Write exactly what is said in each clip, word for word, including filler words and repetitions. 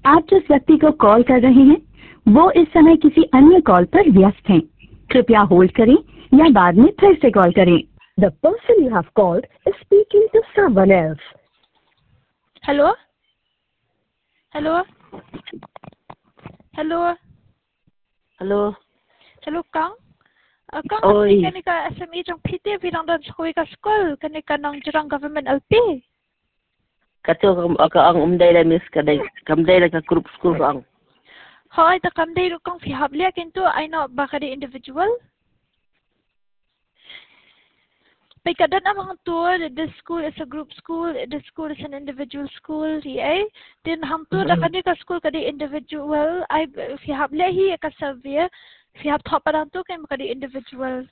आप जिस व्यक्ति को कॉल कर रहे हैं वो इस समय किसी अन्य कॉल पर व्यस्त हैं। कृपया होल्ड करें या बाद में फिर से कॉल करें। The person you have called is speaking to someone else. Hello? Hello? Hello? Hello. Hello, Kang? Uh, Kang, Oi. kan ni ka S M E jang P T bilang dan sekolah ka sekolah kan ni ka nang jerang government L P. Kato ka ang umday la miss ka day kamday la ka group school ka ang. Hoy, ta kam day kang fi hablia kintu I know ba ka di individual? Pai kadang amang tour this school is a group school, this school is an individual school, yeah. Then ham tour da kan ni ka school ka di individual, I fi hablia hi ka severe, fi hab top padang tu kan ka di individual.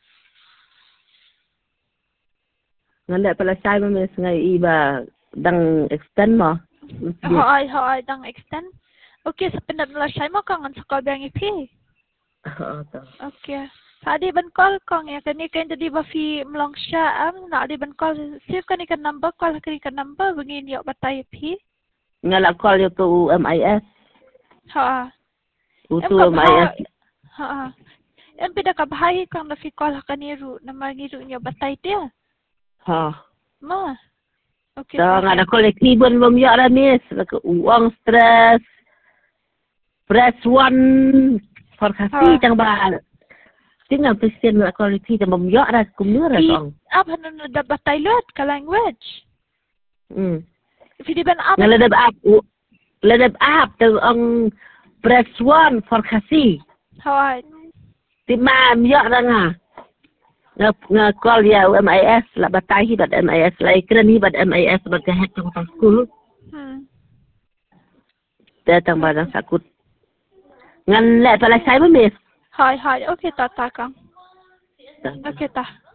Ngala pala sai mo miss nga iba dang extend mo. Hoy, hoy, dang extend. Okay, sa pinat nila siya mo kang sa kalbang ipi. Oo to. Okay. Tadi ban call kong ya kani kan jadi ba fi melong siya am na di ban call save kani kan number call kani kan number bangin yo batay pi. Ngala call yo to U M I S. Ha. U Em M I S. Ha. Em pida ka bahay kang na fi call kani ru na magiru niya batay dia. Ha. Ma. Okay. So nga na kolektibon mo miya ra miss, uang stress. Press one for kasi tang ba. Tingnan presiden na quality na mamyo ra kumura song. Ab hanon na da batay lot ka language. Hmm. Fi di ban ab. Ngaladab up. Ladab up to ang press one for kasi. Hoy. Ti ma myo ra nga. Nga nga call ya M I S la batay hi bat M I S la ikran hi bat M I S bat ka het tong school. Hmm. Datang ba nang sakut. Ngan le pala sai mo miss. Hoy, hoy. Okay ta ta kang. Okay ta.